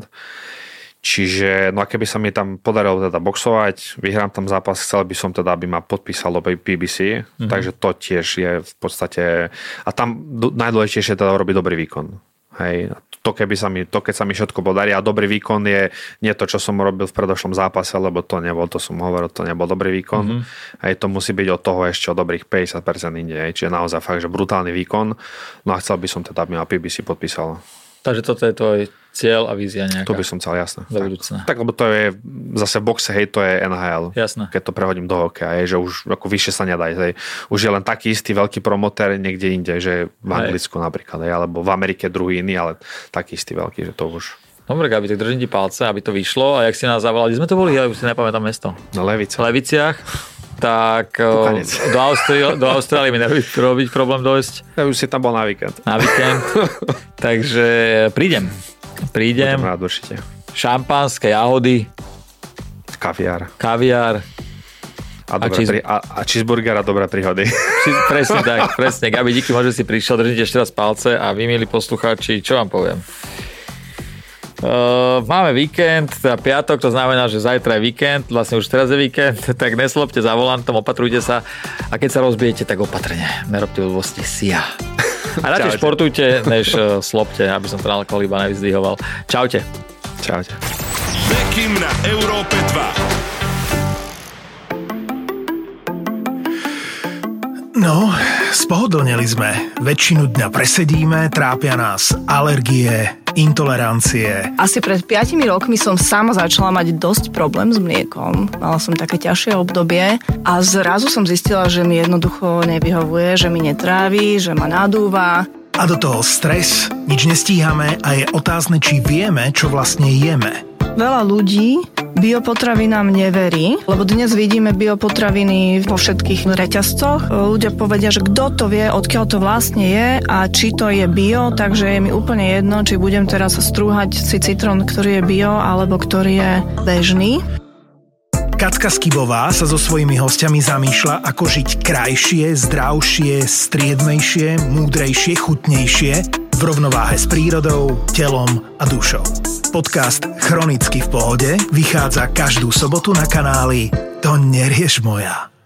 Čiže, no a keby sa mi tam podarilo teda boxovať, vyhrám tam zápas, chcel by som teda, aby ma podpísalo PBC, takže to tiež je v podstate, a tam najdôležitejšie teda robiť dobrý výkon. Hej, keď sa mi všetko podarí a dobrý výkon je nie to, čo som robil v predošlom zápase, lebo to som hovoril, to nebol dobrý výkon. Hej, to musí byť od toho ešte o dobrých 50% inde, hej, čiže naozaj fakt, že brutálny výkon, no a chcel by som teda, aby ma PBC podpísalo. Takže toto je tvoj cieľ a vízia nejaká. To by som chcel, jasné. Do budúcna. Tak, lebo to je zase v boxe, hej, to je NHL. Jasné. Keď to prehodím do hokeja, že už ako vyššie sa nedá. Hej. Už je len taký istý veľký promotér niekde inde, že v Anglicku napríklad, hej, alebo v Amerike druhý iný, ale taký istý veľký, že to už... Dobre, Gabi, tak držím ti palce, aby to vyšlo. A jak si nás zavolali, sme to boli, ja už si nepamätám mesto. Na Leviciach. Tak do Austrálie mi nerobí robiť problém dojsť. Ja už si tam bol na víkend. Takže prídem. Budem rád určite. Šampanské, jahody. Kaviár. A cheeseburger a dobré príhody. Presne tak, presne. Gabi, díky, že si prišiel. Držíte ešte raz palce a vy, milí poslucháči, čo vám poviem? Máme víkend, teda piatok, to znamená, že zajtra je víkend, vlastne už teraz je víkend, tak neslopte za volantom, opatrujte sa a keď sa rozbijete, tak opatrne, nerobte blbosti si ja. A radšej športujte, než slopte, aby som to na alkohol iba nevyzdvihoval. Čaute. Bekim na Európe 2. No, spohodlneli sme. Väčšinu dňa presedíme, trápia nás alergie, intolerancie. Asi pred 5 rokmi som sama začala mať dosť problém s mliekom. Mala som také ťažšie obdobie a zrazu som zistila, že mi jednoducho nevyhovuje, že mi netrávi, že ma nadúva. A do toho stres, nič nestíhame a je otázne, či vieme, čo vlastne jeme. Veľa ľudí biopotravinám neverí, lebo dnes vidíme biopotraviny vo všetkých reťazcoch. Ľudia povedia, že kto to vie, odkiaľ to vlastne je a či to je bio, takže je mi úplne jedno, či budem teraz strúhať si citrón, ktorý je bio, alebo ktorý je bežný. Kacka Skibová sa so svojimi hostiami zamýšľa, ako žiť krajšie, zdravšie, striedmejšie, múdrejšie, chutnejšie, v rovnováhe s prírodou, telom a dušou. Podcast Chronicky v pohode vychádza každú sobotu na kanáli To nerieš moja.